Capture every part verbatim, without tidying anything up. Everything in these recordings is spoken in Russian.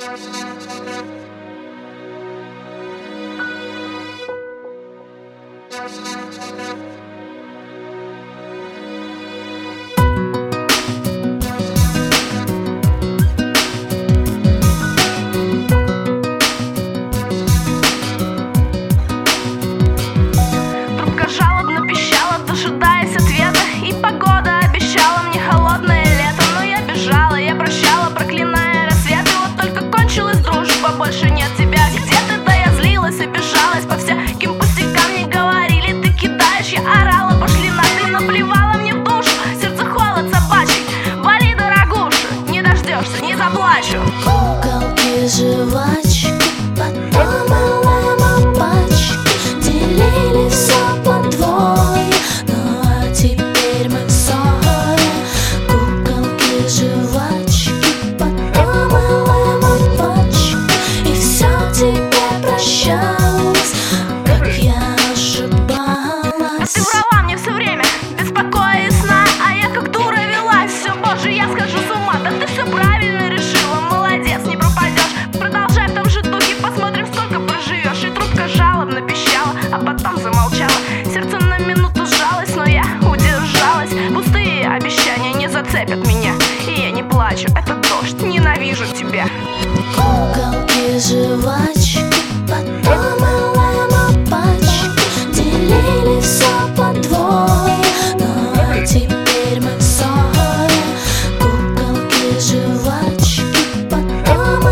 Трубка жалобно пищала, дожидаясь ответа, и погода обещала мне холодное лето. Но я бежала, я прощала, проклиная рассвет. И вот только кончилась дружба, больше нет тебя. Где ты? Да я злилась, обижалась, по всяким пустякам мне говорили, ты кидаешь. Я орала, пошли на ты, наплевала мне в душу. Сердце холод собачий, вали, дорогуша, не дождешься, не заплачу. Куколки, жвачки, потом пачки делили все подвое, ну а теперь мы в ссоре. Куколки, жвачки, потом пачки, и все тебе прощалось, как я ошибалась. Ты врала мне все время, беспокоя и сна, а я как дура велась. Все, боже, я схожу с ума. Да ты все правильно решила, молодец, не пропадешь. Продолжай в том же духе, посмотрим, сколько проживешь. И трубка жалобно пищала, а потом замолчала. Сердце на минуту сжалось, но я удержалась. Пустые обещания не зацепят меня, и я не плачу, это дождь, ненавижу тебя. Куколки, жвачки, потом пачки делили все подвое, ну а теперь мы в ссоре. Куколки, жвачки, потом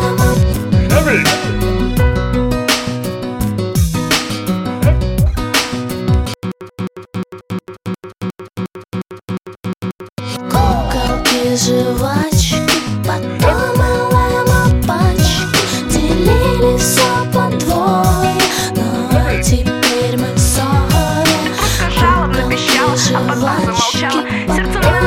Куколки, жвачки, потом пачки делили все подвое, ну а теперь мы в ссоре. Трубка жалобно пищала, а потом замолчала. Сердце на